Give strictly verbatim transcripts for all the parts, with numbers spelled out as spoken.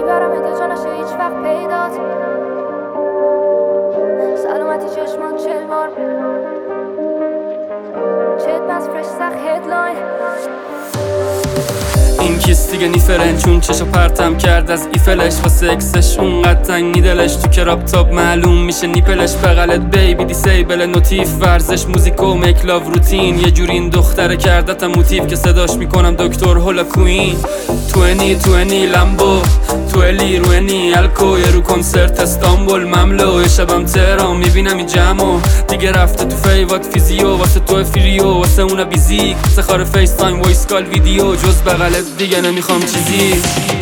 میبرم ات جا نشه هیچ وقت پیدات. سلامتی چشمان چل بار چت بس فرش سخت هدلاین. این کیس دیگه نیفرن چون چشو پرتم کرد از ایفلش واسه اکسش اونقدر تنگی دلش تو کراب تاب معلوم میشه نیپلش بغلت بیبی دیسیبل نوتیف ورزش موزیک و مکلاو روتین یه جوری این دختره کردتم موتیف که صداش میکنم دکتر هولا کوین. توینی توینی لمبو تویلی روینی الکو یه رو کنسرت استانبول مملو یه شبم تهران میبینم این جمعو دیگه رفته تو فیوات فیزیو واسه تو فریو واسه اونا بیزیک سخار فیس تایم وایس کال ویدیو جز بغلت دیگه نمیخوام چیزی.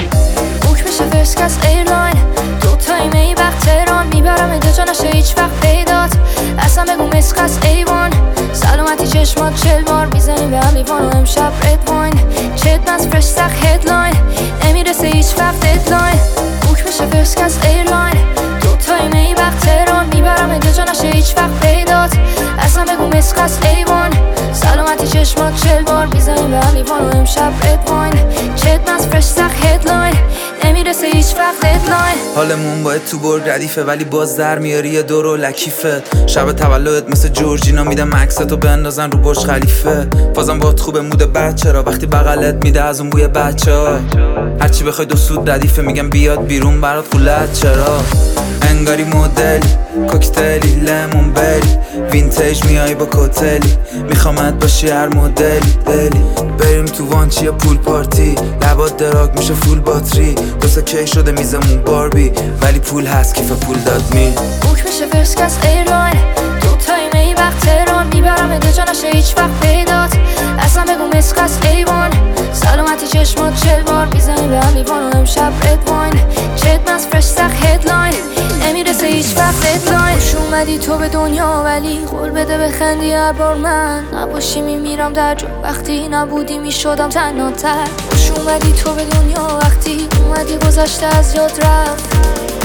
بوک میشه فرست کس ایرلاین دو تایمه ای وقت تهران میبرم ات جا نشه هیچ وقت پیدات. اصلا بگو مسخس ایوان سلامتی چشمات چل بار میزنیم به هم لیوان و امشب رد واین. چت بس فرش سخت هدلاین نمیرسه هیچ وقت ددلاین. بوک میشه فرست کس ایرلاین دو تایمه ای وقت تهران میبرم ات جا نشه هیچ وقت پیدات. اصلا بگو مسخس ایوان سلامتی چشمات چل بار میزنیم به هم لیوان و امشب رد واین. چت بس فرش سخت هدلاین نمیرسه هیچ وقت ددلاین. حالمون باید تو برگ ردیفه ولی باز در میاری یه دور و لکیفه. شب تولدت مثل جورجینا میدم عکستو بندازن رو برج خلیفه. بازم باهات خوبه مود بچه را وقتی بغلت میده از اون بوی بچه ها. هرچی بخوای دو سود ردیفه میگم بیاد بیرون برات قولت چرا. انگاری مدلی کوکتلی لمون بری وینتیج میای با کوتلی میخوامت باشی هر مدلی دلی. بریم تو وانچی یا پول پارتی لبات دراگ میشه فول باتری. دوستا کی شده میزمون باربی ولی پول هست کیف پول داد می. بوک میشه فرست کس ایرلاین دو تایمه ای وقت تهران میبرم ات جا نشه هیچ وقت پیدات. اصلا بگو مسخس ایوان سلامتی چشمات چل بار میزنیم به هم لیوان و امشب رد واین. چت بس فرش سخت هدلاین نمیرسه هیچ وقت ددلاین. خوش اومدی تو به دنیا ولی قول بده بخندی هر بار من نباشی میمیرم در جو وقتی نبودی میشدم تنها تر. خوش اومدی تو به دنیا وقتی اومدی گذشته از یاد رفت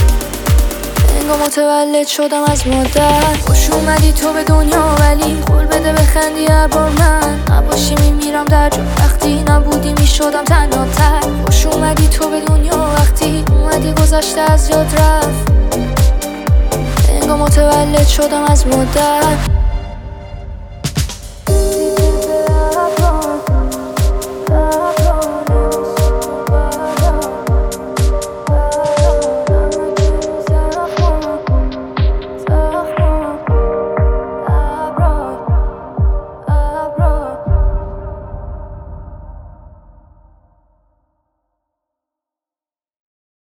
انگار متولد شدم از مادر. خوش اومدی تو به دنیا ولی قول بده بخندی هر بار من نباشی میمیرم در جو وقتی نبودی میشدم تنها تر. خوش اومدی تو به دنیا وقتی اومدی گذشته از یاد رفت انگار متولد شدم از مادر.